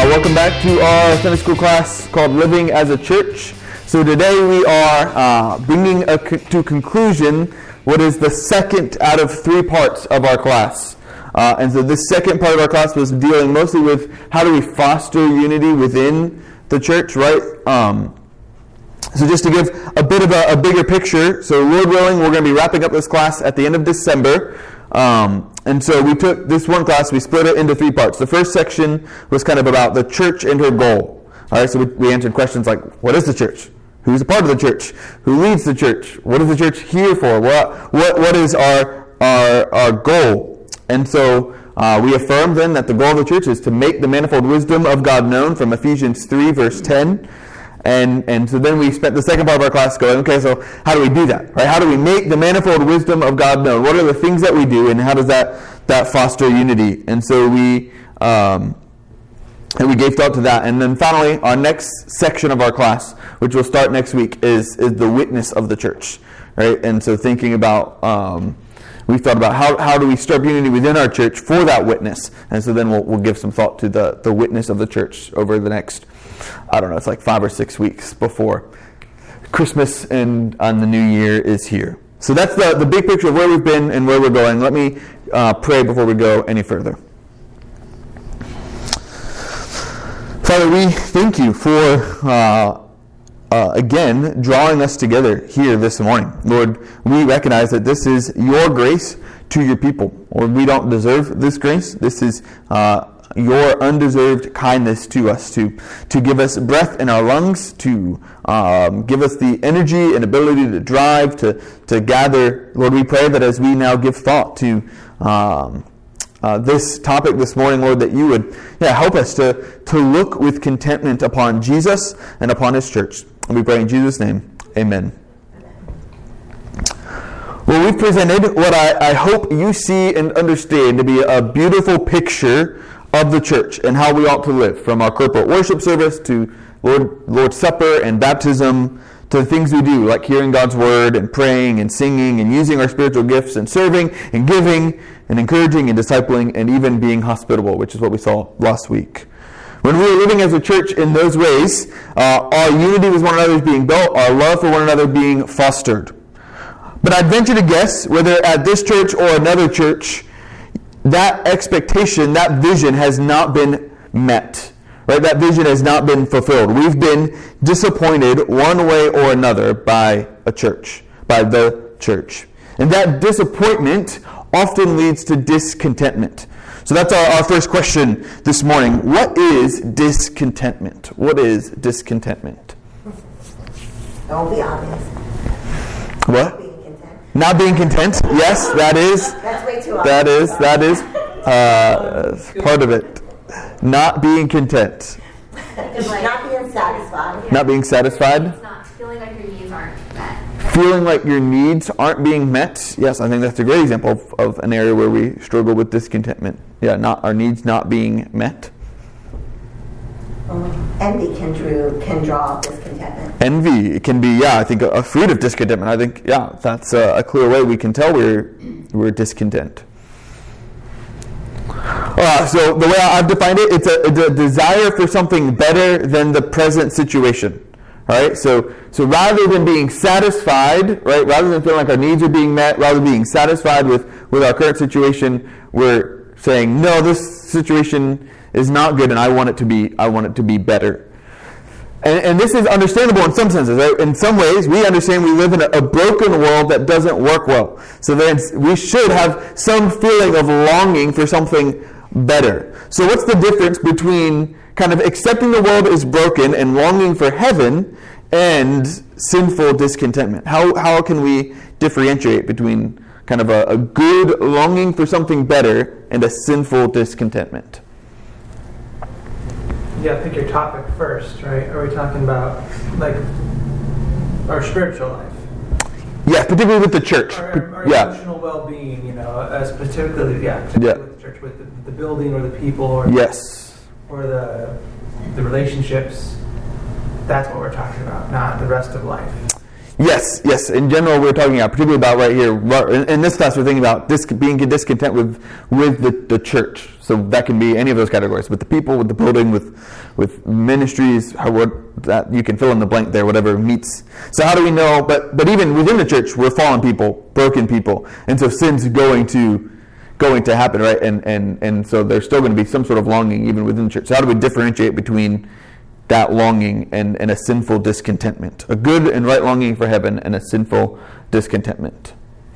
Welcome back to our Sunday school class called Living as a Church. So today we are bringing to conclusion what is the second out of three parts of our class. And so this second part of our class was dealing mostly with how do we foster unity within the church, right? So just to give a bit of a bigger picture, so Lord willing, we're going to be wrapping up this class at the end of December. And so we took this one class, we split it into three parts. The first section was kind of about the church and her goal. All right, so we answered questions like, what is the church? Who's a part of the church? Who leads the church? What is the church here for? What is our goal? And so we affirmed then that the goal of the church is to make the manifold wisdom of God known from Ephesians 3, verse 10. And so then we spent the second part of our class going, okay, so how do we do that? Right? How do we make the manifold wisdom of God known? What are the things that we do, and how does that foster unity? And so we gave thought to that. And then finally, our next section of our class, which will start next week, is the witness of the church. Right? And so thinking about, we thought about how do we stir up unity within our church for that witness. And so then we'll give some thought to the witness of the church over the next, I don't know, it's like 5 or 6 weeks before Christmas and on the new year is here. So that's the big picture of where we've been and where we're going. Let me pray before we go any further. Father, we thank you for, again, drawing us together here this morning. Lord, we recognize that this is your grace to your people. Lord, we don't deserve this grace. This is your undeserved kindness to us, to give us breath in our lungs, to give us the energy and ability to drive, to gather. Lord, we pray that as we now give thought to this topic this morning, Lord, that you would help us to look with contentment upon Jesus and upon his church. And we pray in Jesus' name, amen. Well, we've presented what I hope you see and understand to be a beautiful picture of the church and how we ought to live, from our corporate worship service to Lord's Supper and baptism, to the things we do, like hearing God's word and praying and singing and using our spiritual gifts and serving and giving and encouraging and discipling and even being hospitable, which is what we saw last week. When we were living as a church in those ways, our unity with one another is being built, our love for one another being fostered. But I'd venture to guess, whether at this church or another church, that expectation, that vision has not been met. Right? That vision has not been fulfilled. We've been disappointed one way or another by a church, by the church. And that disappointment often leads to discontentment. So that's our first question this morning. What is discontentment? What is discontentment? Don't be obvious. What? Not being content. Yes, that is. That's way too obvious. That is part of it. Not being content. Not being satisfied. Not being satisfied. It's not feeling like your needs aren't met. Feeling like your needs aren't being met. Yes, I think that's a great example of an area where we struggle with discontentment. Yeah, not our needs not being met. Envy can draw discontentment. Envy, it can be, I think a fruit of discontentment. I think, that's a clear way we can tell we're discontent. So the way I've defined it, it's a desire for something better than the present situation. Right? So rather than being satisfied, right, rather than feeling like our needs are being met, rather than being satisfied with our current situation, we're saying, no, this situation is not good, and I want it to be better. And this is understandable in some senses. Right? In some ways, we understand we live in a broken world that doesn't work well. So then we should have some feeling of longing for something better. So what's the difference between kind of accepting the world is broken and longing for heaven and sinful discontentment? How can we differentiate between kind of a good longing for something better and a sinful discontentment? You gotta pick your topic first, right? Are we talking about like our spiritual life? Yeah, particularly with the church. Our emotional well-being, specifically with the church, with the building or the people, or the relationships. That's what we're talking about, not the rest of life. Yes. In general, we're talking about, particularly about right here, in this class, we're thinking about being discontent with the church. So that can be any of those categories, with the people, with the building, with ministries, that you can fill in the blank there, whatever meets. So how do we know? But even within the church, we're fallen people, broken people, and so sin's going to happen, right? And so there's still going to be some sort of longing even within the church. So how do we differentiate between that longing and a sinful discontentment? A good and right longing for heaven and a sinful discontentment.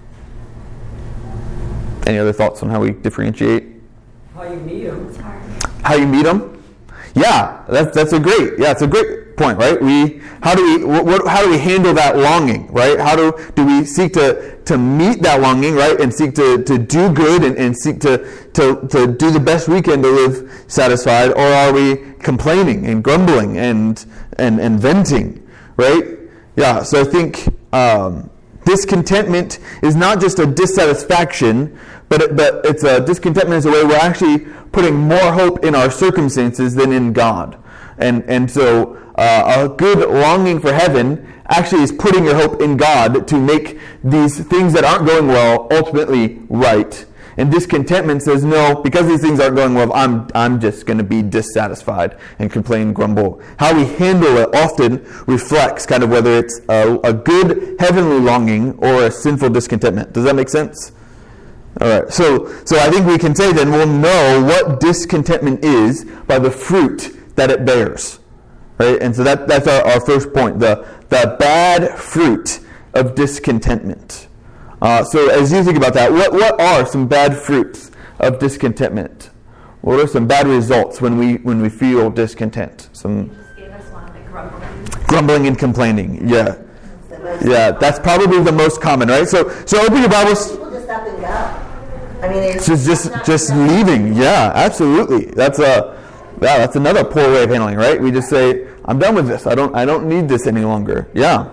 Any other thoughts on how we differentiate? How you meet them. It's hard. How you meet them? Yeah, it's a great point, right? How do we handle that longing, right? How do we seek to meet that longing, right? And seek to do good and seek to do the best we can to live satisfied, or are we complaining and grumbling and venting, right? Yeah, so I think discontentment is not just a dissatisfaction, but it's a discontentment is a way we're actually putting more hope in our circumstances than in God. And so a good longing for heaven actually is putting your hope in God to make these things that aren't going well ultimately right. And discontentment says, no, because these things aren't going well, I'm just going to be dissatisfied and complain, grumble. How we handle it often reflects kind of whether it's a good heavenly longing or a sinful discontentment. Does that make sense? All right. So I think we can say then we'll know what discontentment is by the fruit that it bears. Right? And so that's our first point, the bad fruit of discontentment. So as you think about that, what are some bad fruits of discontentment? What are some bad results when we feel discontent? You just gave us one, like grumbling and complaining. Yeah, that's probably the most common, right? So open your Bibles. People just up and go. I mean, it's just leaving. Yeah, absolutely. That's another poor way of handling, right? We just say, I'm done with this. I don't need this any longer. Yeah.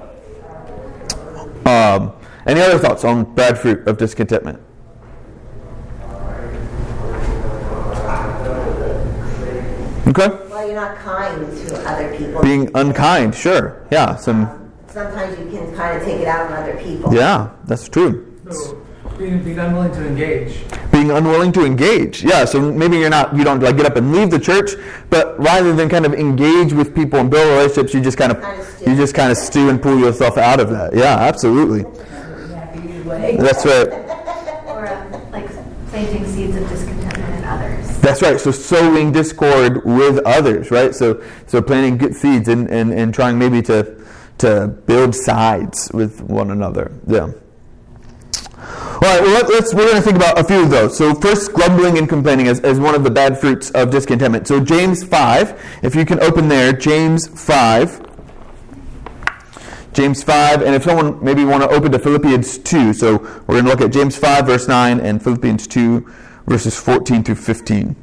Any other thoughts on bad fruit of discontentment? Okay. Well, you're not kind to other people. Being unkind, sure. Yeah. Sometimes you can kind of take it out on other people. Yeah, that's true. So being unwilling to engage. Being unwilling to engage. Yeah, so maybe you don't like get up and leave the church, but rather than kind of engage with people and build relationships, you just kind of stew and pull yourself out of that. Yeah, absolutely. That's right. Or like planting seeds of discontentment in others. That's right. So sowing discord with others, right? So planting good seeds and trying maybe to build sides with one another. Yeah. All right, well, we're going to think about a few of those. So first, grumbling and complaining as one of the bad fruits of discontentment. So James 5, if you can open there, James 5. James 5, and if someone maybe want to open to Philippians 2. So we're going to look at James 5, verse 9, and Philippians 2, verses 14 through 15.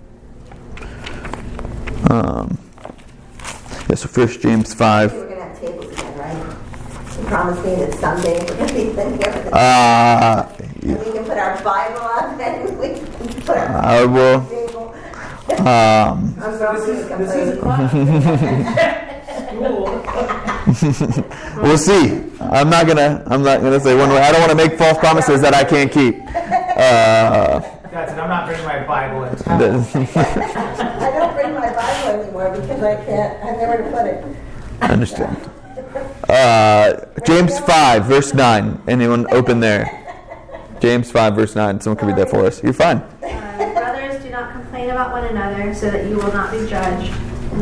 So first James 5. We're going to have tables again, right? You promised me that someday we're going to be sitting here with and we can put our Bible up and we can put our table. I'm This is a class. We'll see. I'm not gonna say one way. I don't want to make false promises that I can't keep. That's it. I'm not bringing my Bible in town. I don't bring my Bible anymore because I have nowhere to put it. I understand. James 5, verse 9. Anyone open there? James 5, verse 9. Someone can read that for us. You're fine. Brothers, do not complain about one another so that you will not be judged.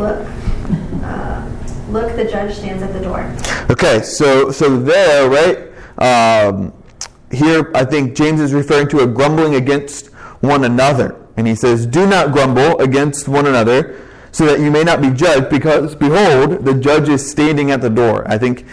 Look, the judge stands at the door. Okay, so there, right? Here, I think James is referring to a grumbling against one another. And he says, do not grumble against one another so that you may not be judged, because, behold, the judge is standing at the door. I think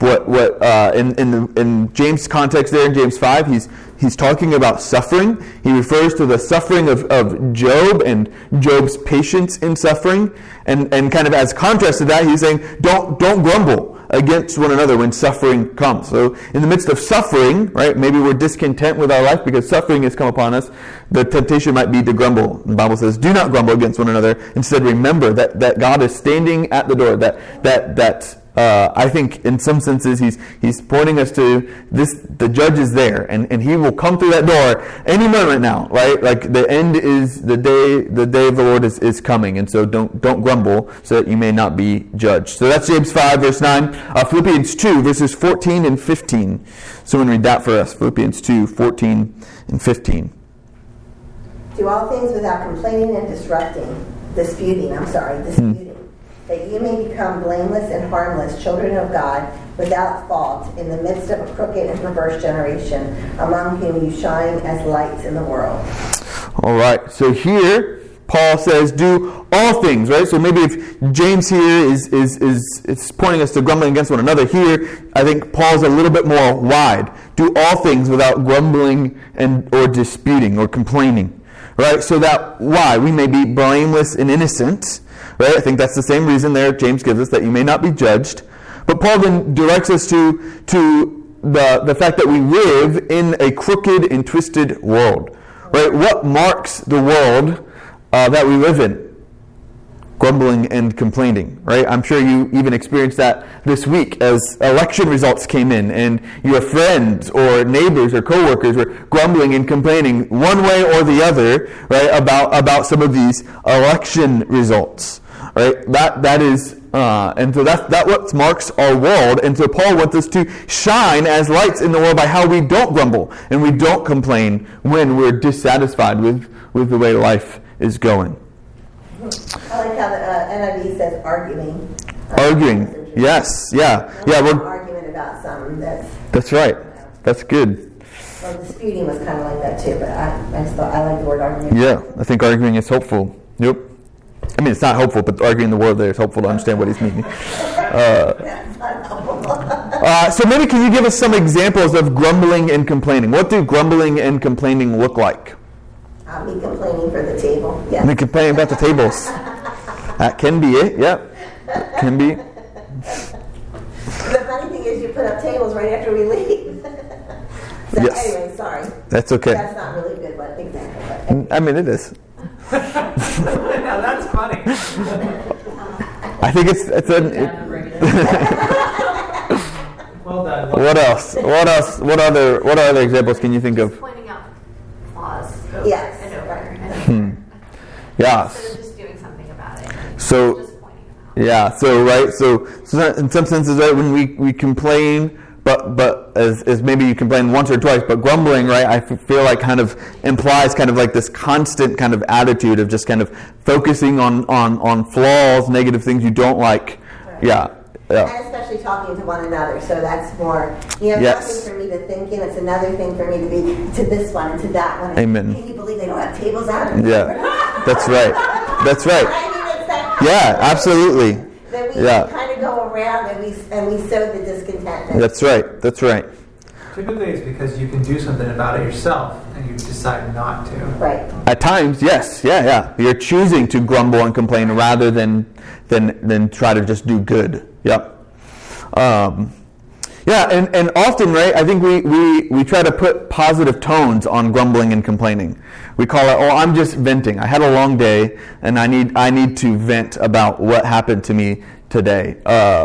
in James' context there in James 5, he's talking about suffering. He refers to the suffering of Job and Job's patience in suffering. And kind of as contrast to that, he's saying, don't grumble against one another when suffering comes. So in the midst of suffering, right, maybe we're discontent with our life because suffering has come upon us. The temptation might be to grumble. The Bible says, do not grumble against one another. Instead, remember that God is standing at the door, that I think in some senses he's pointing us to this. The judge is there, and he will come through that door any moment now, right? Like the end is the day of the Lord is coming, and so don't grumble, so that you may not be judged. So that's James 5 verse 9. Philippians 2 verses 14 and 15. Someone read that for us. Philippians 2 14 and 15. Do all things without complaining and disputing, that you may become blameless and harmless, children of God, without fault, in the midst of a crooked and perverse generation, among whom you shine as lights in the world. All right, so here Paul says, do all things, right? So maybe if James here is pointing us to grumbling against one another, here I think Paul's a little bit more wide. Do all things without grumbling or disputing or complaining, right? So that why? We may be blameless and innocent, right? I think that's the same reason there James gives us, that you may not be judged. But Paul then directs us to the fact that we live in a crooked and twisted world, right? What marks the world that we live in? Grumbling and complaining, right? I'm sure you even experienced that this week as election results came in and your friends or neighbors or coworkers were grumbling and complaining one way or the other, right, about some of these election results, right? That is, and so that what marks our world. And so Paul wants us to shine as lights in the world by how we don't grumble and we don't complain when we're dissatisfied with the way life is going. I like how the NIV says arguing. Arguing, yes, yeah. We're arguing about something that's right. That's good. Well, disputing was kind of like that too, but I just thought I like the word arguing. Yeah, I think arguing is helpful. Yep. I mean, it's not helpful, but arguing the word there is helpful to understand what he's meaning. So maybe can you give us some examples of grumbling and complaining? What do grumbling and complaining look like? Me complaining for the table. Yeah. Me complaining about the tables. That can be it. Yep. Can be. The funny thing is, you put up tables right after we leave. So yes. Anyway, sorry. That's okay. That's not really a good example. But I mean, it is. Now that's funny. I think it's Well done. What else? What other examples can you think of? Pointing out flaws Yes. and over and Yeah. instead of just doing something about it. So Just pointing them out. yeah. So right. So in some senses, right, when we complain, but as maybe you complain once or twice, but grumbling, right, I feel like kind of implies kind of like this constant kind of attitude of just kind of focusing on flaws, negative things you don't like. Right. Yeah. And especially talking to one another, so that's more, Yes. something for me to think in. It's another thing for me to be to this one and to that one. Amen. Can you believe they don't have tables out of Yeah. That's right. That's right. I mean, it's that Yeah, absolutely. That we kind of go around and we sow the discontentment. That's right. That's right. Typically it's because you can do something about it yourself and you decide not to. Right. At times, yes. Yeah. You're choosing to grumble and complain rather than try to just do good. Yep. And often, right, I think we try to put positive tones on grumbling and complaining. We call it, I'm just venting. I had a long day, and I need to vent about what happened to me today.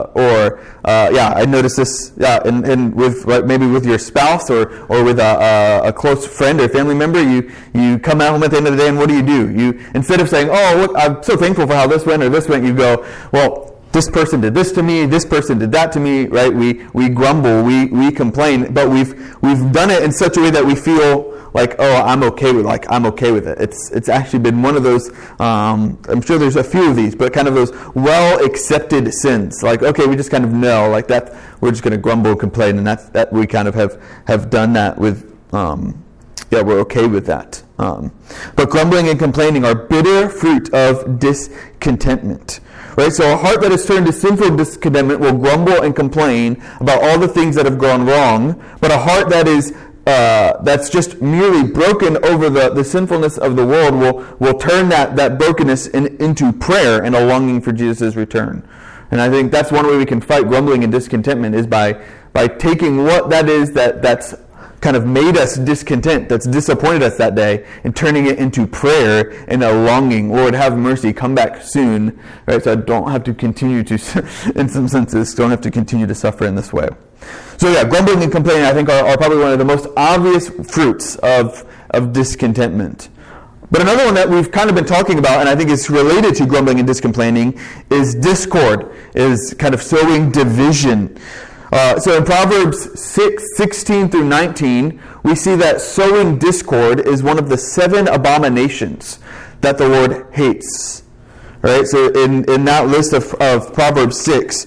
I noticed this, and with maybe with your spouse or with a close friend or family member, you come at home at the end of the day, and what do? You instead of saying, look, I'm so thankful for how this went or this went, you go, well, this person did this to me, this person did that to me, right? We grumble, we complain, but we've done it in such a way that we feel like, I'm okay with it. It's actually been one of those, I'm sure there's a few of these, but kind of those well-accepted sins. Like, okay, we just kind of know, like that, we're just going to grumble and complain, and that we kind of have done that with, we're okay with that. But grumbling and complaining are bitter fruit of discontentment. Right, so a heart that is turned to sinful discontentment will grumble and complain about all the things that have gone wrong. But a heart that is that's just merely broken over the sinfulness of the world will turn that brokenness into prayer and a longing for Jesus' return. And I think that's one way we can fight grumbling and discontentment is by taking what that is that's kind of made us discontent, that's disappointed us that day, and turning it into prayer and a longing. Lord, have mercy, come back soon, right? So I don't have to continue to, in some senses, don't have to continue to suffer in this way. So yeah, grumbling and complaining, I think, are probably one of the most obvious fruits of discontentment. But another one that we've kind of been talking about, and I think is related to grumbling and discomplaining, is discord, is kind of sowing division. So in Proverbs 6:16 through 19, we see that sowing discord is one of the 7 abominations that the Lord hates. Right? So in that list of Proverbs 6,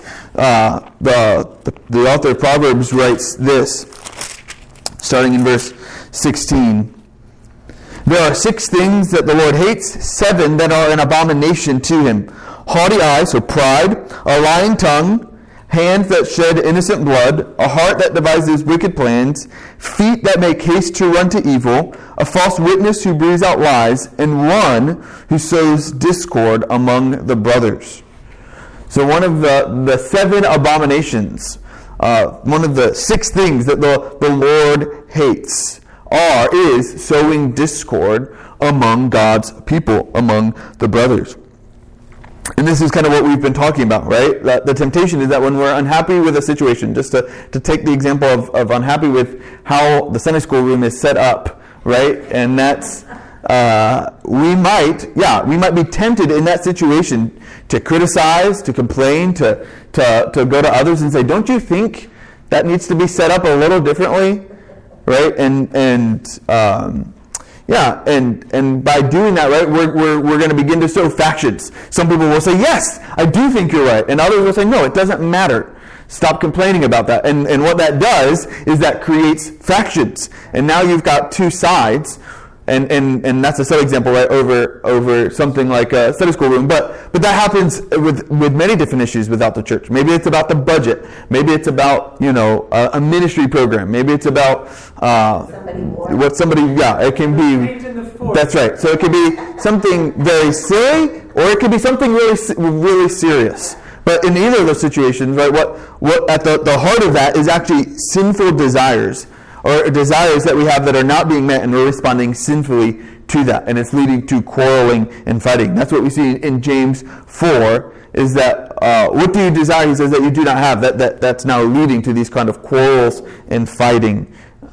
the author of Proverbs writes this, starting in verse 16. There are 6 things that the Lord hates, 7 that are an abomination to him. Haughty eyes, so pride, a lying tongue, hands that shed innocent blood, a heart that devises wicked plans, feet that make haste to run to evil, a false witness who breathes out lies, and one who sows discord among the brothers. So one of the 7 abominations, one of the 6 things that the Lord hates is sowing discord among God's people, among the brothers. And this is kind of what we've been talking about, right? That the temptation is that when we're unhappy with a situation, just to take the example of unhappy with how the Sunday school room is set up, right? And that's, we might be tempted in that situation to criticize, to complain, to go to others and say, don't you think that needs to be set up a little differently? Right? And by doing that, right, we're going to begin to sow factions. Some people will say, yes, I do think you're right. And others will say, no, it doesn't matter. Stop complaining about that. And what that does is that creates factions. And now you've got 2 sides. And that's a set example, right, over something like a Sunday school room. But that happens with many different issues without the church. Maybe it's about the budget. Maybe it's about, a ministry program. Maybe it's about it can be, that's right. So it can be something very silly, or it could be something really, really serious. But in either of those situations, right, what at the heart of that is actually sinful desires, or desires that we have that are not being met, and we're responding sinfully to that. And it's leading to quarreling and fighting. That's what we see in James 4, is that what do you desire, he says, that you do not have. That's now leading to these kind of quarrels and fighting.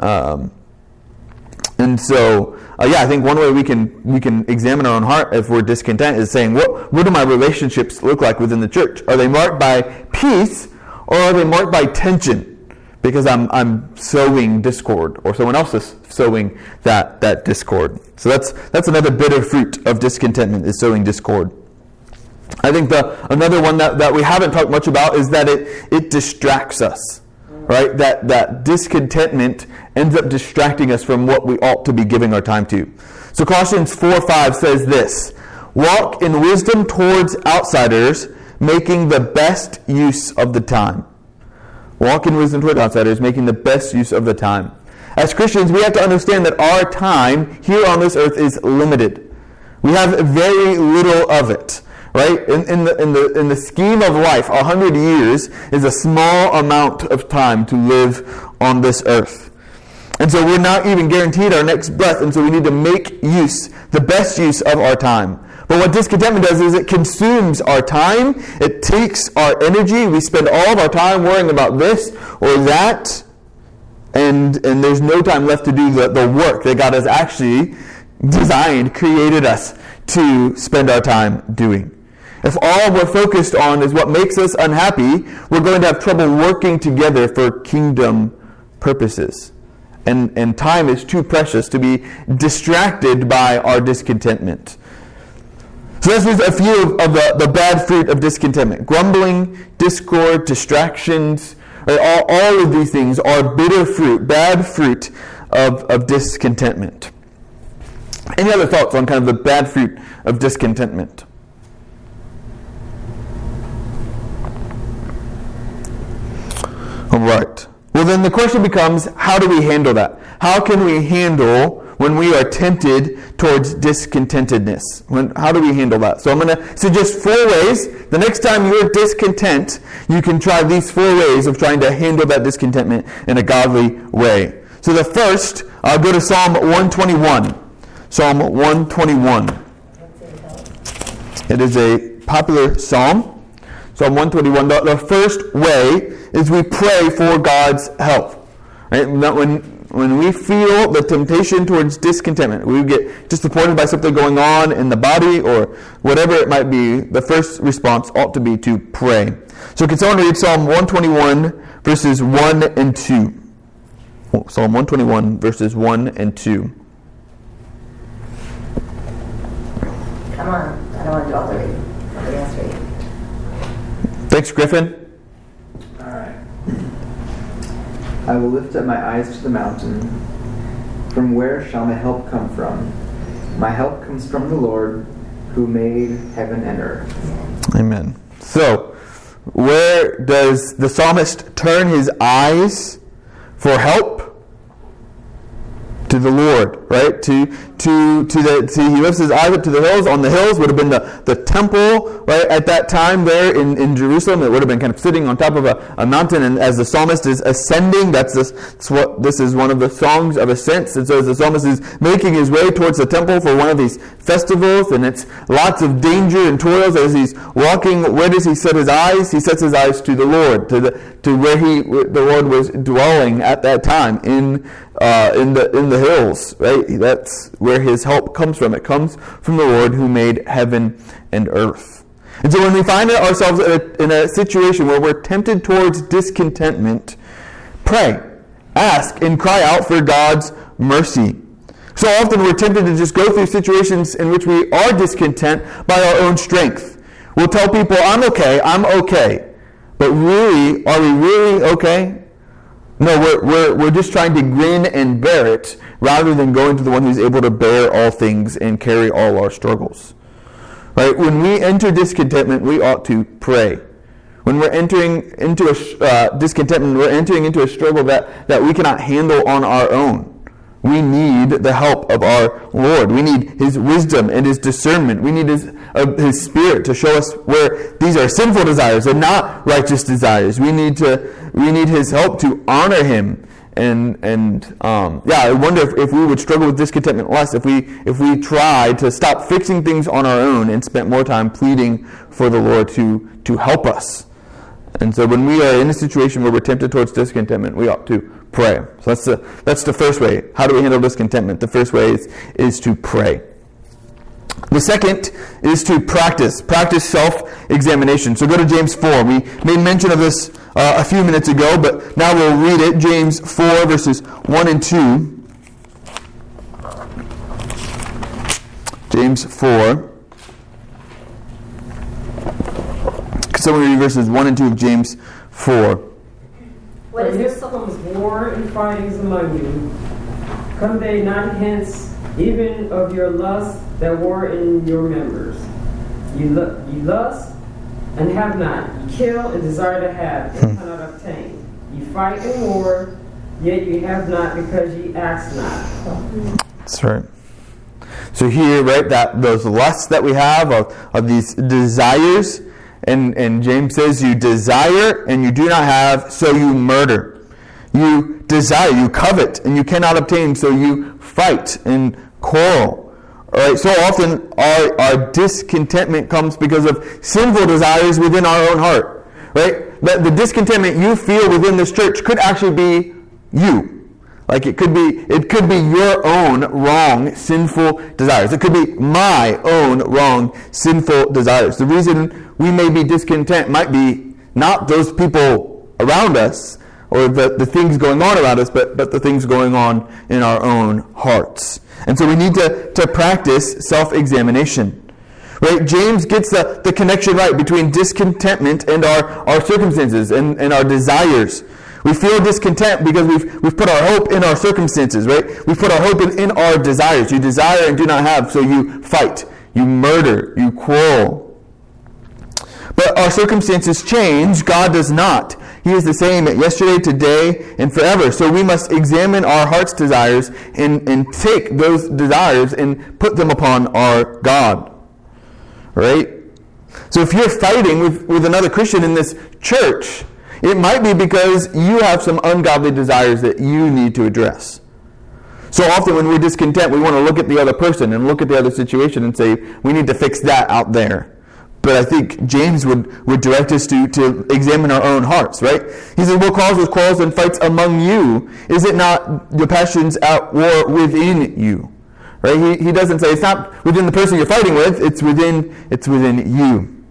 And so, I think one way we can examine our own heart if we're discontent is saying, what do my relationships look like within the church? Are they marked by peace, or are they marked by tension? Because I'm sowing discord, or someone else is sowing that discord. So that's another bitter fruit of discontentment, is sowing discord. I think another one that we haven't talked much about is that it distracts us, right? That discontentment ends up distracting us from what we ought to be giving our time to. So Colossians 4:5 says this: walk in wisdom towards outsiders, making the best use of the time. Walk in wisdom toward outsiders, making the best use of the time. As Christians, we have to understand that our time here on this earth is limited. We have very little of it, right? In the scheme of life, 100 years is a small amount of time to live on this earth. And so we're not even guaranteed our next breath, and so we need to make the best use of our time. But what discontentment does is it consumes our time. It takes our energy. We spend all of our time worrying about this or that. And there's no time left to do the work that God has actually designed, created us to spend our time doing. If all we're focused on is what makes us unhappy, we're going to have trouble working together for kingdom purposes. And time is too precious to be distracted by our discontentment. So this is a few of the bad fruit of discontentment. Grumbling, discord, distractions, right? All of these things are bitter fruit, bad fruit of discontentment. Any other thoughts on kind of the bad fruit of discontentment? All right. Well, then the question becomes, how do we handle that? How can we handle when we are tempted towards discontentedness? How do we handle that? So I'm going to suggest 4 ways. The next time you're discontent, you can try these 4 ways of trying to handle that discontentment in a godly way. So the first, go to Psalm 121. Psalm 121. It is a popular psalm. Psalm 121. The first way is we pray for God's help. Right? When we feel the temptation towards discontentment, we get disappointed by something going on in the body or whatever it might be, the first response ought to be to pray. So can someone read Psalm 121 verses 1 and 2? Psalm 121 verses 1 and 2. Come on, I don't want to do all the reading. Somebody else read. Thanks, Griffin. All right. I will lift up my eyes to the mountain. From where shall my help come from? My help comes from the Lord, who made heaven and earth. Amen. So, where does the psalmist turn his eyes for help? To the Lord, right? He lifts his eyes up to the hills. On the hills would have been the temple, right? At that time there in Jerusalem, it would have been kind of sitting on top of a mountain. And as the psalmist is ascending, this is one of the songs of ascents. And so as the psalmist is making his way towards the temple for one of these festivals, and it's lots of danger and toils as he's walking, where does he set his eyes? He sets his eyes to the Lord, to where the Lord was dwelling at that time in the hills, right? That's where his help comes from. It comes from the Lord who made heaven and earth. And so when we find ourselves in a situation where we're tempted towards discontentment, pray, ask, and cry out for God's mercy. So often we're tempted to just go through situations in which we are discontent by our own strength. We'll tell people, I'm okay. But really, are we really okay? No, we're just trying to grin and bear it rather than going to the one who's able to bear all things and carry all our struggles. Right? When we enter discontentment, we ought to pray. When we're entering into a discontentment, we're entering into a struggle that we cannot handle on our own. We need the help of our Lord. We need His wisdom and His discernment. We need His Spirit to show us where these are sinful desires and not righteous desires. We need His help to honor Him. I wonder if we would struggle with discontentment less if we tried to stop fixing things on our own and spent more time pleading for the Lord to help us. And so when we are in a situation where we're tempted towards discontentment, we ought to pray. So that's the first way. How do we handle discontentment? The first way is to pray. The second is to practice self-examination. So go to James 4. We made mention of this a few minutes ago, but now we'll read it. James 4 verses 1 and 2. James 4. Someone read verses 1 and 2 of James 4. What is this? Comes war and fightings among you. Come they not hence, even of your lust that war in your members? You lust and have not. You kill and desire to have and cannot obtain. You fight and war, yet you have not because ye ask not. That's right. So here, right, that those lusts that we have of these desires. And James says, you desire and you do not have, so you murder. You desire, you covet, and you cannot obtain, so you fight and quarrel. All right, so often our discontentment comes because of sinful desires within our own heart. Right? But the discontentment you feel within this church could actually be you. Like it could be your own wrong, sinful desires. It could be my own wrong, sinful desires. The reason we may be discontent might be not those people around us or the things going on around us, but the things going on in our own hearts. And so we need to practice self-examination. Right? James gets the connection right between discontentment and our circumstances and our desires. We feel discontent because we've put our hope in our circumstances, right? We've put our hope in our desires. You desire and do not have, so you fight, you murder, you quarrel. But our circumstances change. God does not. He is the same yesterday, today, and forever. So we must examine our heart's desires and take those desires and put them upon our God. Right? So if you're fighting with another Christian in this church, it might be because you have some ungodly desires that you need to address. So often when we're discontent, we want to look at the other person and look at the other situation and say, we need to fix that out there. But I think James would direct us to examine our own hearts, right? He said, what causes quarrels and fights among you? Is it not the passions at war within you? Right? He doesn't say it's not within the person you're fighting with, it's within you.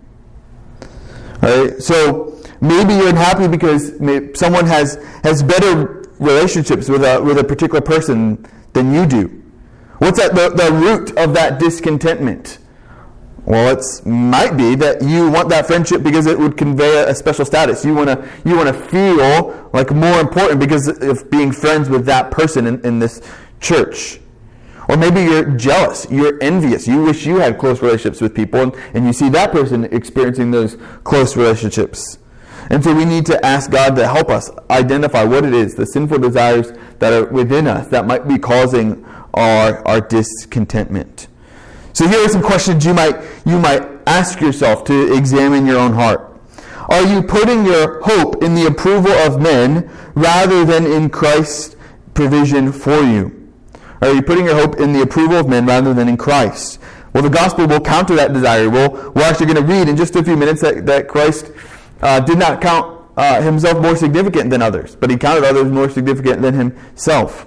Right? So maybe you're unhappy because someone has better relationships with a particular person than you do. What's at the root of that discontentment? Well, it might be that you want that friendship because it would convey a special status. You want to feel like more important because of being friends with that person in this church. Or maybe you're jealous, you're envious, you wish you had close relationships with people, and you see that person experiencing those close relationships. And so we need to ask God to help us identify what it is, the sinful desires that are within us that might be causing our discontentment. So here are some questions you might ask yourself to examine your own heart. Are you putting your hope in the approval of men rather than in Christ's provision for you? Are you putting your hope in the approval of men rather than in Christ? Well, the gospel will counter that desire. We're actually going to read in just a few minutes that Christ did not count himself more significant than others, but he counted others more significant than himself.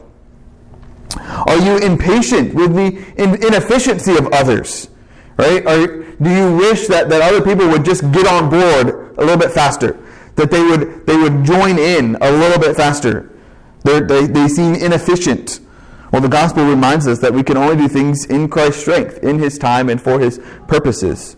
Are you impatient with the inefficiency of others? Right? Do you wish that other people would just get on board a little bit faster? That they would join in a little bit faster? They seem inefficient. Well, the gospel reminds us that we can only do things in Christ's strength, in his time, and for his purposes.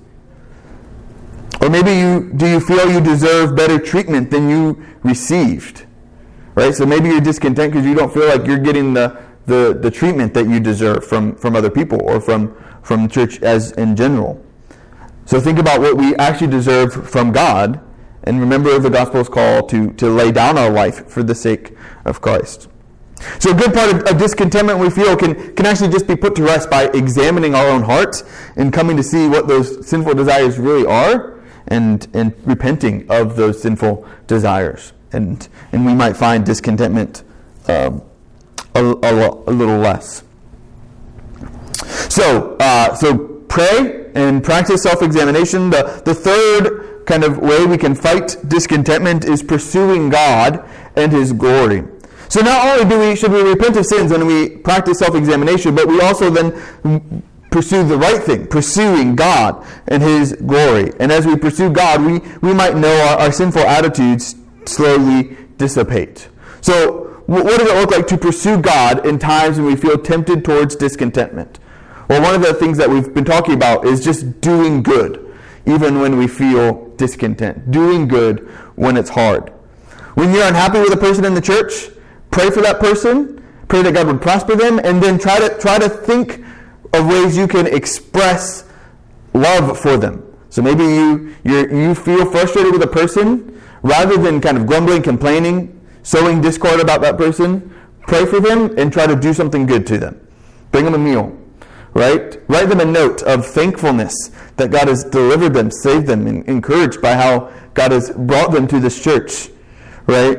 Or maybe do you feel you deserve better treatment than you received? Right? So maybe you're discontent because you don't feel like you're getting the treatment that you deserve from other people or from the church as in general. So think about what we actually deserve from God, and remember the gospel's call to lay down our life for the sake of Christ. So a good part of discontentment we feel can actually just be put to rest by examining our own hearts and coming to see what those sinful desires really are and repenting of those sinful desires. And we might find discontentment a little less. So pray and practice self-examination. The third kind of way we can fight discontentment is pursuing God and his glory. So not only should we repent of sins when we practice self-examination, but we also then pursue the right thing, pursuing God and his glory. And as we pursue God, we might know our sinful attitudes slowly dissipate. So what does it look like to pursue God in times when we feel tempted towards discontentment? Well, one of the things that we've been talking about is just doing good, even when we feel discontent. Doing good when it's hard. When you're unhappy with a person in the church, pray for that person, pray that God would prosper them, and then try to think of ways you can express love for them. So maybe you feel frustrated with a person, rather than kind of grumbling, complaining, sowing discord about that person, pray for them and try to do something good to them. Bring them a meal, right? Write them a note of thankfulness that God has delivered them, saved them, and encouraged by how God has brought them to this church, right?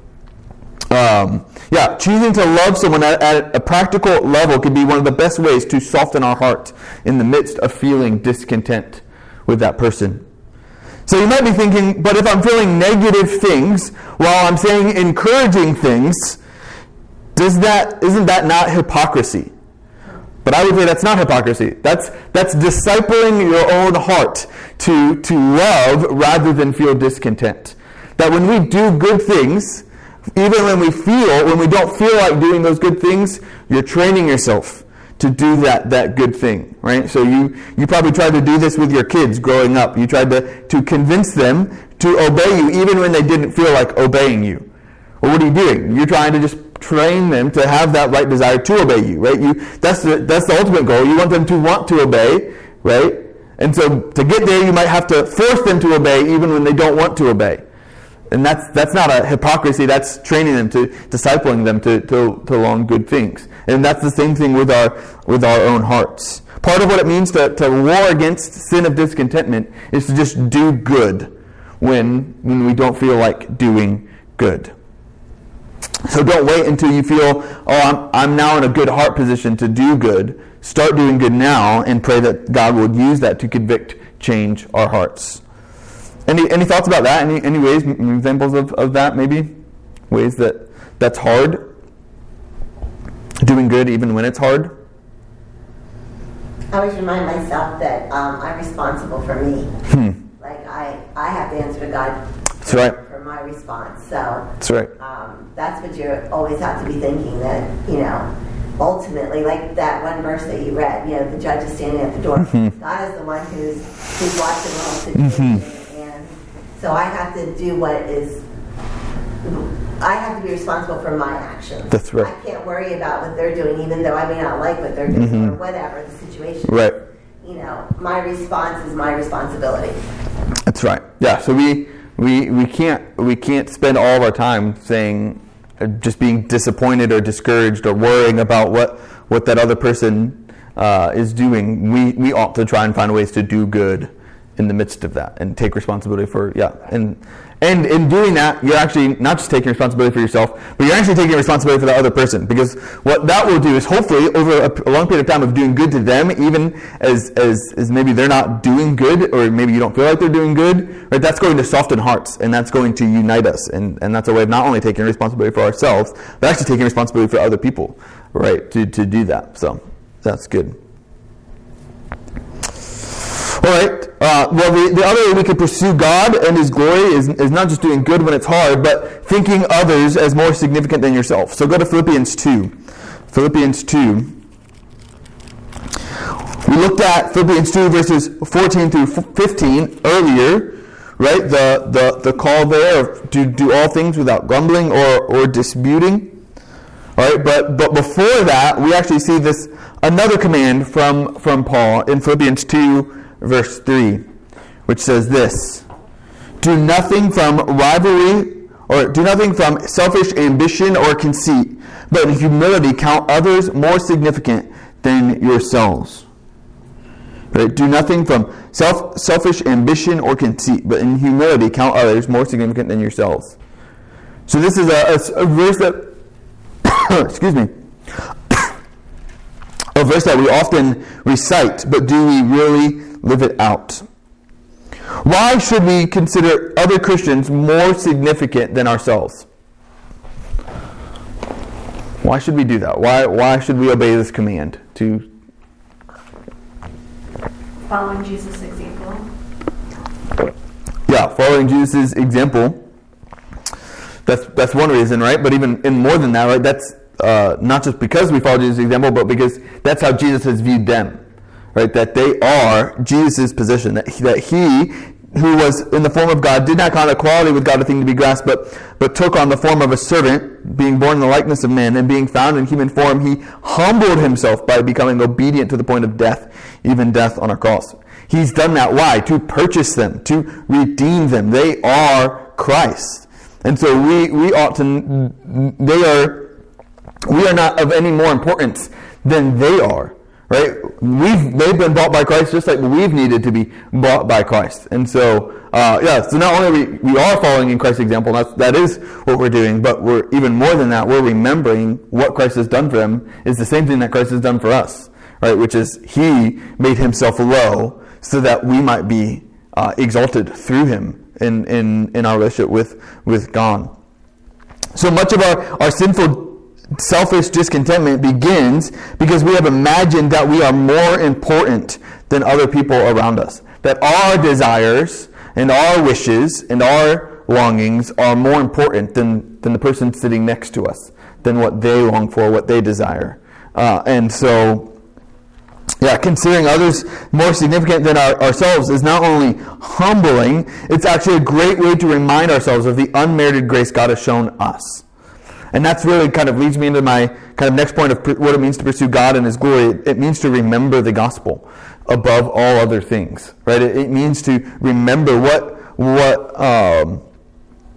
Choosing to love someone at a practical level can be one of the best ways to soften our heart in the midst of feeling discontent with that person. So you might be thinking, but if I'm feeling negative things while I'm saying encouraging things, isn't that not hypocrisy? But I would say that's not hypocrisy. That's discipling your own heart to love rather than feel discontent. That when we do good things, even when we don't feel like doing those good things, you're training yourself to do that good thing, right? So you probably tried to do this with your kids growing up. You tried to convince them to obey you even when they didn't feel like obeying you. Well, what are you doing? You're trying to just train them to have that right desire to obey you, right? That's the ultimate goal. You want them to want to obey, right? And so to get there, you might have to force them to obey even when they don't want to obey. And that's not a hypocrisy. That's training them, discipling them to long good things. And that's the same thing with our own hearts. Part of what it means to war against sin of discontentment is to just do good when we don't feel like doing good. So don't wait until you feel, I'm now in a good heart position to do good. Start doing good now and pray that God will use that to convict, change our hearts. Any thoughts about that? Any ways, examples of that maybe? Ways that's hard? Doing good even when it's hard? I always remind myself that I'm responsible for me. Like I have to answer to God for my response. So that's right. That's what you always have to be thinking, that, ultimately, like that one verse that you read, the judge is standing at the door. God is the one who's watching the whole situation. And so I have to do I have to be responsible for my actions. That's right. I can't worry about what they're doing, even though I may not like what they're doing or whatever the situation right. is. My response is my responsibility. That's right. Yeah, so we can't spend all of our time saying, just being disappointed or discouraged or worrying about what that other person is doing. We ought to try and find ways to do good in the midst of that and take responsibility for, and in doing that, you're actually not just taking responsibility for yourself, but you're actually taking responsibility for the other person, because what that will do is hopefully over a long period of time of doing good to them, even as maybe they're not doing good, or maybe you don't feel like they're doing good, right? That's going to soften hearts, and that's going to unite us, and that's a way of not only taking responsibility for ourselves, but actually taking responsibility for other people, right? To do that. So that's good. All right. The other way we could pursue God and His glory is not just doing good when it's hard, but thinking others as more significant than yourself. So go to Philippians 2. Philippians 2. We looked at Philippians 2 verses 14 through 15 earlier, right? The call there to do all things without grumbling or disputing. All right. But before that, we actually see another command from Paul in Philippians 2. Verse 3, which says this: do nothing from rivalry, or do nothing from selfish ambition or conceit, but in humility count others more significant than yourselves. Right? Do nothing from selfish ambition or conceit, but in humility count others more significant than yourselves. So this is a verse that, excuse me, a verse that we often recite, but do we really live it out? Why should we consider other Christians more significant than ourselves? Why should we do that? Why should we obey this command to following Jesus' example? Yeah, following Jesus' example. That's one reason, right? But even more than that, right? That's not just because we follow Jesus' example, but because that's how Jesus has viewed them. Right, that they are Jesus' position, that he, who was in the form of God, did not count equality with God a thing to be grasped, but took on the form of a servant, being born in the likeness of men, and being found in human form, he humbled himself by becoming obedient to the point of death, even death on a cross. He's done that. Why? To purchase them, to redeem them. They are Christ. And so we ought to, we are not of any more importance than they are. Right? They've been bought by Christ just like we've needed to be bought by Christ. And so, so not only we are following in Christ's example, that is what we're doing, but we're even more than that, we're remembering what Christ has done for them is the same thing that Christ has done for us, right? Which is He made Himself low so that we might be exalted through Him in our relationship with God. So much of our sinful selfish discontentment begins because we have imagined that we are more important than other people around us. That our desires and our wishes and our longings are more important than the person sitting next to us, than what they long for, what they desire. And so, considering others more significant than ourselves is not only humbling, it's actually a great way to remind ourselves of the unmerited grace God has shown us. And that's really kind of leads me into my kind of next point of what it means to pursue God and His glory. It means to remember the gospel above all other things, right? It means to remember what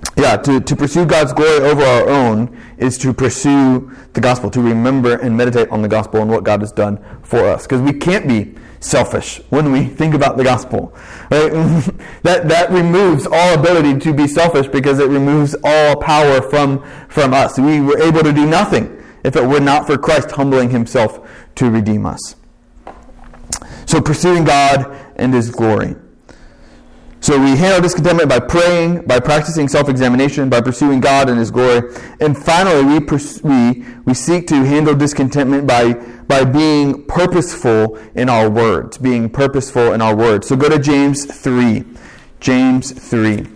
to pursue God's glory over our own is to pursue the gospel, to remember and meditate on the gospel and what God has done for us. Because we can't be selfish when we think about the gospel. Right? that removes all ability to be selfish, because it removes all power from us. We were able to do nothing if it were not for Christ humbling himself to redeem us. So pursuing God and his glory. So we handle discontentment by praying, by practicing self-examination, by pursuing God and his glory. And finally, we seek to handle discontentment by being purposeful in our words. Being purposeful in our words. So go to James 3. James 3.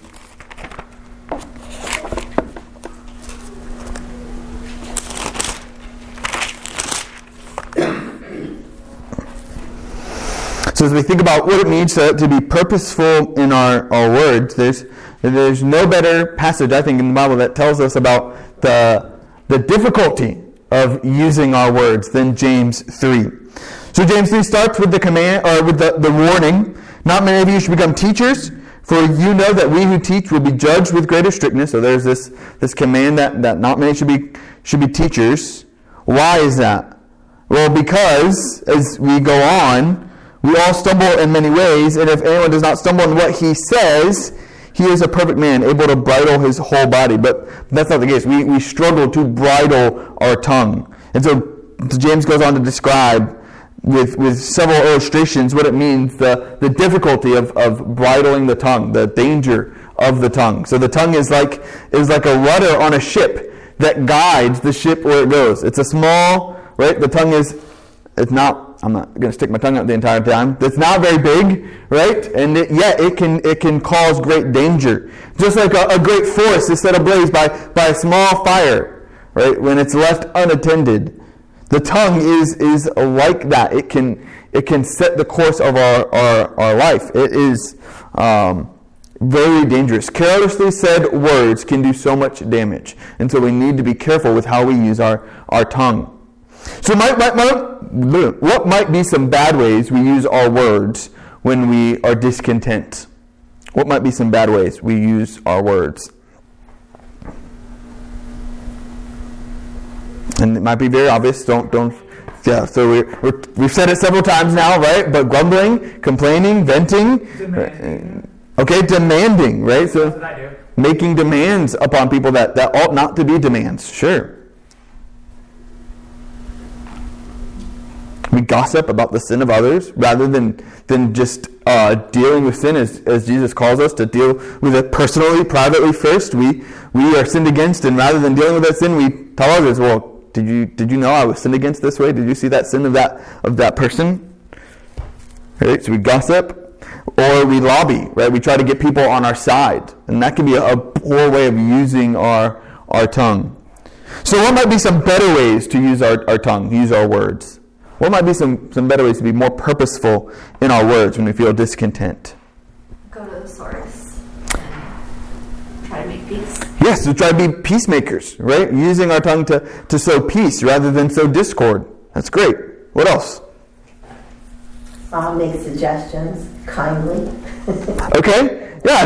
So as we think about what it means to be purposeful in our words, there's no better passage, I think, in the Bible that tells us about the difficulty of using our words than James 3. So James 3 starts with the command, or with the warning. Not many of you should become teachers, for you know that we who teach will be judged with greater strictness. So there's this command that not many should be teachers. Why is that? Well, because as we go on, we all stumble in many ways, and if anyone does not stumble in what he says, he is a perfect man, able to bridle his whole body. But that's not the case. We struggle to bridle our tongue. And so James goes on to describe with several illustrations what it means, the difficulty of bridling the tongue, the danger of the tongue. So the tongue is like a rudder on a ship that guides the ship where it goes. It's a small, right? The tongue I'm not going to stick my tongue out the entire time. It's not very big, right? And yet it can cause great danger. Just like a great forest is set ablaze by a small fire, right? When it's left unattended. The tongue is like that. It can set the course of our life. It is very dangerous. Carelessly said words can do so much damage. And so we need to be careful with how we use our tongue. So what might be some bad ways we use our words when we are discontent? What might be some bad ways we use our words? And it might be very obvious. Yeah, so we've said it several times now, right? But grumbling, complaining, venting. Demanding. Okay, demanding, right? So That's what I do. Making demands upon people that ought not to be demands. Sure. We gossip about the sin of others rather than just dealing with sin as Jesus calls us to deal with it personally, privately first. We are sinned against, and rather than dealing with that sin, we tell others, well, did you know I was sinned against this way? Did you see that sin of that person? Right? So we gossip, or we lobby, right? We try to get people on our side, and that can be a poor way of using our tongue. So what might be some better ways to use our tongue, use our words? What might be some better ways to be more purposeful in our words when we feel discontent? Go to the source and try to make peace. Yes, to try to be peacemakers, right? Using our tongue to sow peace rather than sow discord. That's great. What else? Make suggestions kindly. Okay. Yeah.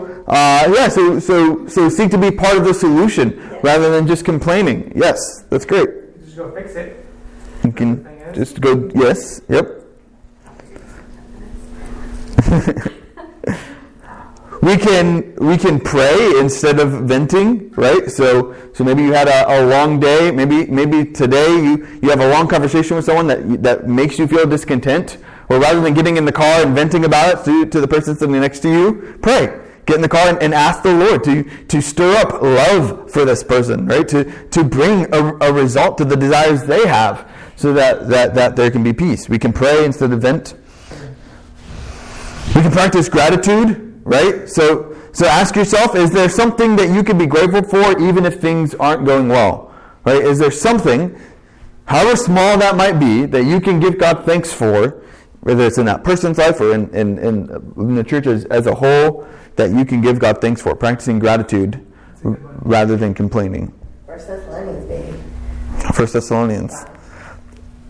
So seek to be part of the solution rather than just complaining. Yes, that's great. Just go fix it. You can just go. Yes. Yep. We can pray instead of venting, right? So maybe you had a long day. Maybe today you have a long conversation with someone that makes you feel discontent. Or rather than getting in the car and venting about it to the person sitting next to you, pray. Get in the car and ask the Lord to stir up love for this person, right? To bring a result to the desires they have, so that there can be peace. We can pray instead of vent. We can practice gratitude, right? So ask yourself, is there something that you can be grateful for even if things aren't going well? Right? Is there something, however small that might be, that you can give God thanks for, whether it's in that person's life or in the church as a whole, that you can give God thanks for? Practicing gratitude rather than complaining. 1 Thessalonians, baby. 1 Thessalonians.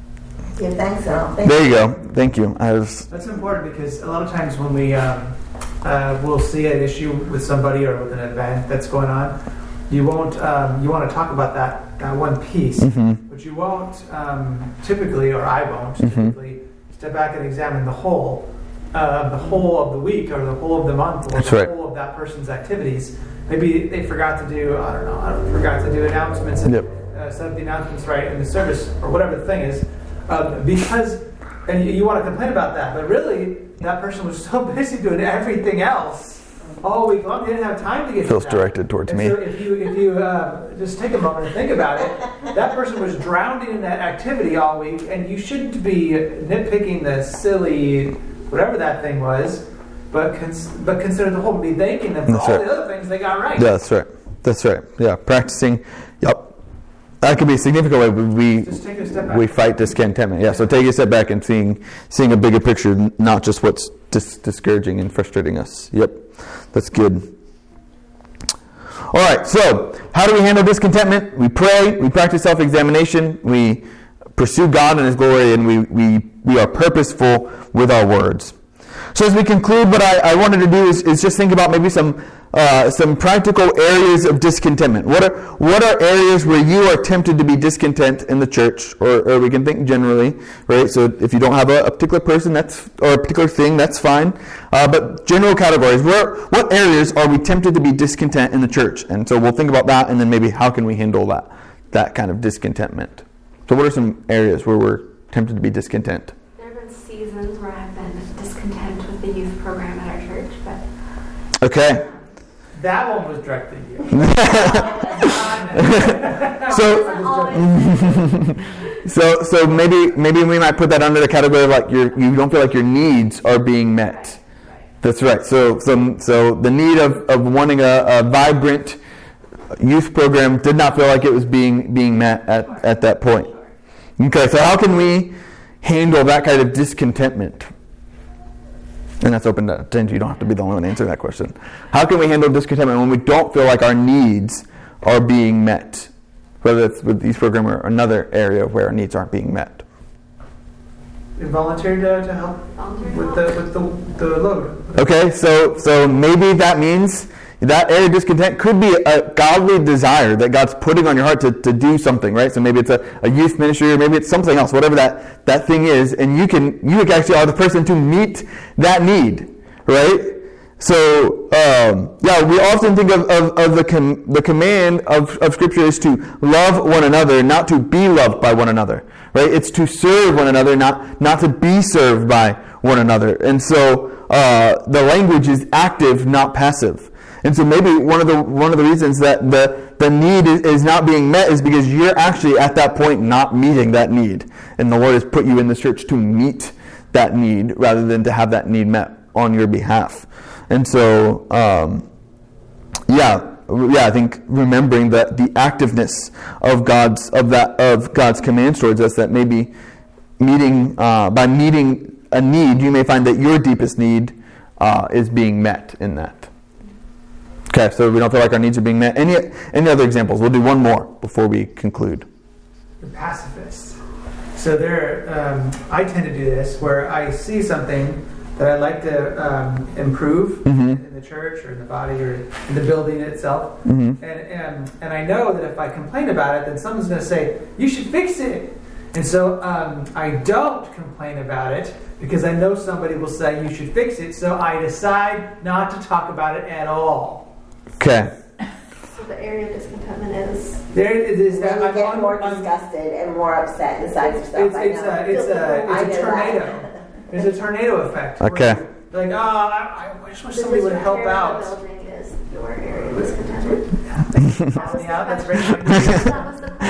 Give thanks and all things. There you go. Thank you. That's important because a lot of times when we will see an issue with somebody or with an event that's going on, you won't. You want to talk about that one piece, but you won't typically, or I won't typically, step back and examine the whole of the week or the whole of the month or whole of that person's activities. Maybe they forgot to do, forgot to do announcements and set up the announcements right in the service or whatever the thing is, and you want to complain about that, but really that person was so busy doing everything else all week long, they didn't have time to get feels directed towards me. So if you just take a moment and think about it, that person was drowning in that activity all week, and you shouldn't be nitpicking the silly whatever that thing was, but consider the whole. Be thanking them for all the other things they got right. Yeah, that's right. Yeah, practicing. Yep. That could be a significant way we fight discontentment. Yeah, so take a step back and seeing a bigger picture, not just what's discouraging and frustrating us. Yep, that's good. All right, so how do we handle discontentment? We pray, we practice self-examination, we pursue God and His glory, and we are purposeful with our words. So as we conclude, what I wanted to do is just think about maybe some practical areas of discontentment. What are areas where you are tempted to be discontent in the church, or we can think generally, right? So if you don't have a particular person or a particular thing, that's fine. But general categories. What areas are we tempted to be discontent in the church? And so we'll think about that, and then maybe how can we handle that kind of discontentment. So what are some areas where we're tempted to be discontent? There have been seasons where I've been discontent with the youth program at our church, but okay. That one was directed at you. So maybe we might put that under the category of like you don't feel like your needs are being met. That's right. So the need of wanting a vibrant youth program did not feel like it was being met at that point. Okay, so how can we handle that kind of discontentment? And that's open to James. You don't have to be the only one answering that question. How can we handle discontentment when we don't feel like our needs are being met? Whether it's with youth program or another area where our needs aren't being met. You volunteered to help with the load. Okay, so maybe that means that area of discontent could be a godly desire that God's putting on your heart to do something, right? So maybe it's a youth ministry, or maybe it's something else, whatever that thing is, and you actually are the person to meet that need, right? So we often think of the command of Scripture is to love one another, not to be loved by one another, right? It's to serve one another, not to be served by one another, and so the language is active, not passive. And so maybe one of the reasons that the need is not being met is because you're actually at that point not meeting that need. And the Lord has put you in the church to meet that need rather than to have that need met on your behalf. And so, I think remembering that the activeness of God's commands towards us, that maybe by meeting a need, you may find that your deepest need is being met in that. Okay, so we don't feel like our needs are being met. Any other examples? We'll do one more before we conclude. The pacifist. So I tend to do this where I see something that I'd like to improve in the church or in the body or in the building itself, and I know that if I complain about it, then someone's going to say, "You should fix it." And so I don't complain about it because I know somebody will say, "You should fix it." So I decide not to talk about it at all. Okay. So the area of discontentment is... Then you get more disgusted and more upset inside yourself. It's a tornado. There's a tornado effect. Okay. Like, I wish somebody would help out. The building is your area of discontentment. That's very good. That was the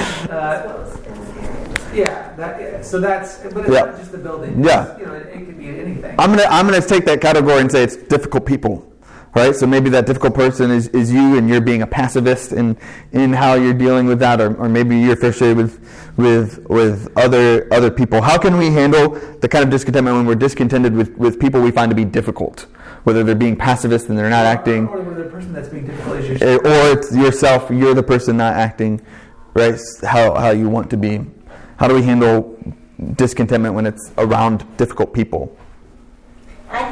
question. So that's, but it's not just the building. Yeah. It could be anything. I'm gonna take that category and say it's difficult people. Right, so maybe that difficult person is you, and you're being a pacifist in how you're dealing with that, or maybe you're frustrated with other people. How can we handle the kind of discontentment when we're discontented with people we find to be difficult, whether they're being pacifist and they're not acting, or the person that's being difficult is yourself, or it's yourself. You're the person not acting, right? How you want to be. How do we handle discontentment when it's around difficult people? I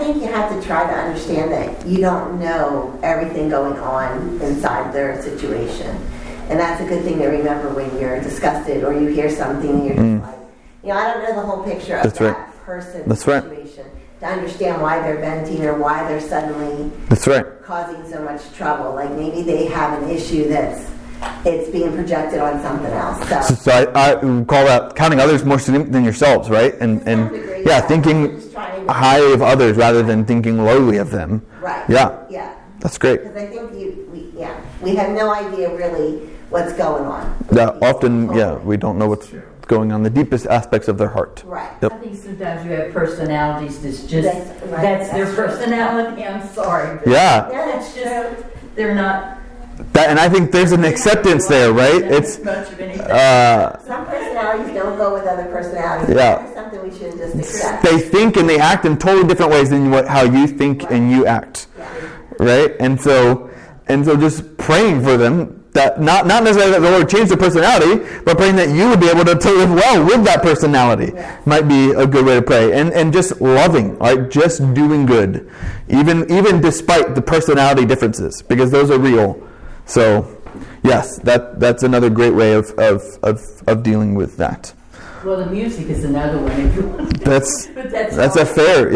think you have to try to understand that you don't know everything going on inside their situation. And that's a good thing to remember when you're disgusted or you hear something and you're just like, I don't know the whole picture of that person's situation to understand why they're venting or why they're suddenly causing so much trouble. Like maybe they have an issue it's being projected on something else. So I call that counting others more significant than yourselves, right? And thinking high of others rather than thinking lowly of them. Right. Yeah. That's great. Because I think we have no idea really what's going on. Often, we don't know what's going on, the deepest aspects of their heart. Right. I think sometimes you have personalities that's their personality. I'm sorry. That's just they're not. And I think there's an acceptance there, right? It's much of anything. some personalities don't go with other personalities. That's something we should just accept. They think and they act in totally different ways than how you think and you act, right? And so just praying for them that not necessarily that the Lord change their personality, but praying that you would be able to live well with that personality might be a good way to pray. And just loving, right? Just doing good, even despite the personality differences, because those are real. So, yes, that's another great way of dealing with that. Well, the music is another one. If you want. That's a fair,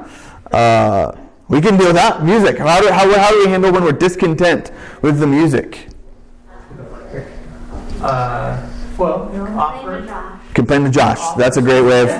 we can deal with that. Music. How do we handle when we're discontent with the music? Complain to Josh. That's a great way of. You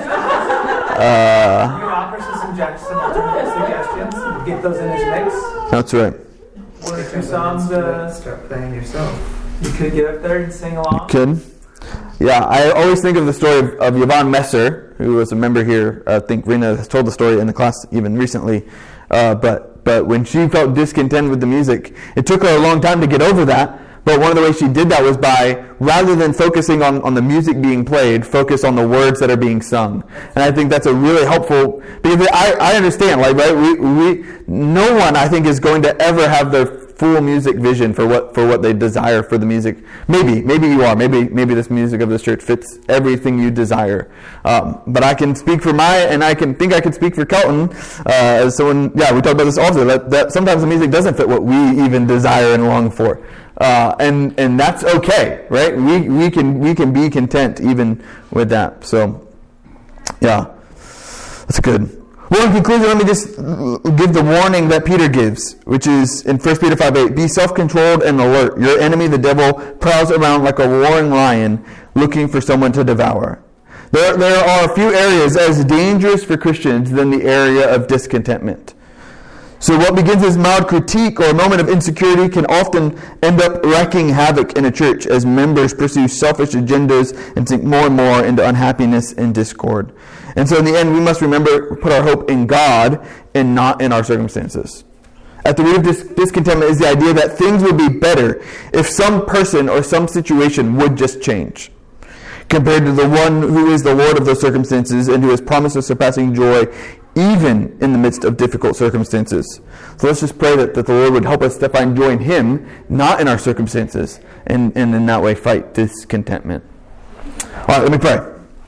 can offer some alternate suggestions. Get those in his mix. That's right. 1 or 2 songs. Start playing yourself. You could get up there and sing along. Could. Yeah, I always think of the story of Yvonne Messer, who was a member here. I think Rena has told the story in the class even recently. But when she felt discontent with the music, it took her a long time to get over that. But one of the ways she did that was by, rather than focusing on the music being played, focus on the words that are being sung. And I think that's a really helpful, because I understand, like, right, no one, I think, is going to ever have their full music vision for what they desire for the music. Maybe you are. Maybe this music of this church fits everything you desire. But I can speak for and I can speak for Kelton as someone. Yeah, we talk about this also. That sometimes the music doesn't fit what we even desire and long for, and that's okay, right? We can be content even with that. So, yeah, that's good. Well, in conclusion, let me just give the warning that Peter gives, which is in 1 Peter 5:8. Be self-controlled and alert. Your enemy, the devil, prowls around like a roaring lion looking for someone to devour. There are a few areas as dangerous for Christians than the area of discontentment. So what begins as mild critique or a moment of insecurity can often end up wreaking havoc in a church as members pursue selfish agendas and sink more and more into unhappiness and discord. And so in the end, we must remember, put our hope in God and not in our circumstances. At the root of discontentment is the idea that things would be better if some person or some situation would just change, compared to the one who is the Lord of those circumstances and who has promised us surpassing joy even in the midst of difficult circumstances. So let's just pray that the Lord would help us to find joy in Him, not in our circumstances, and in that way fight discontentment. All right, let me pray.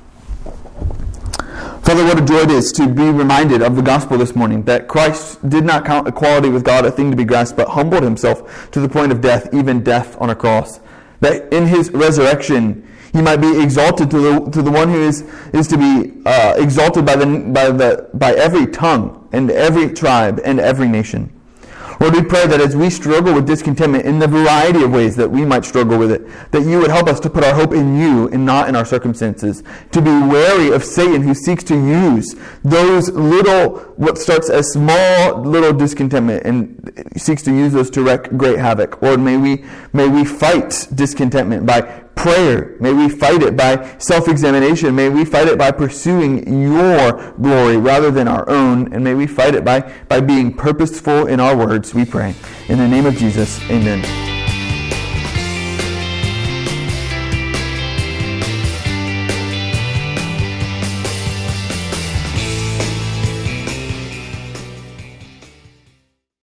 Father, what a joy it is to be reminded of the gospel this morning, that Christ did not count equality with God a thing to be grasped, but humbled Himself to the point of death, even death on a cross. That in His resurrection, He might be exalted to the one who is to be exalted by every tongue and every tribe and every nation. Lord, we pray that as we struggle with discontentment in the variety of ways that we might struggle with it, that You would help us to put our hope in You and not in our circumstances, to be wary of Satan who seeks to use those what starts as small little discontentment and seeks to use those to wreak great havoc. Lord, may we fight discontentment by prayer. May we fight it by self-examination. May we fight it by pursuing Your glory rather than our own. And may we fight it by being purposeful in our words, we pray. In the name of Jesus, amen.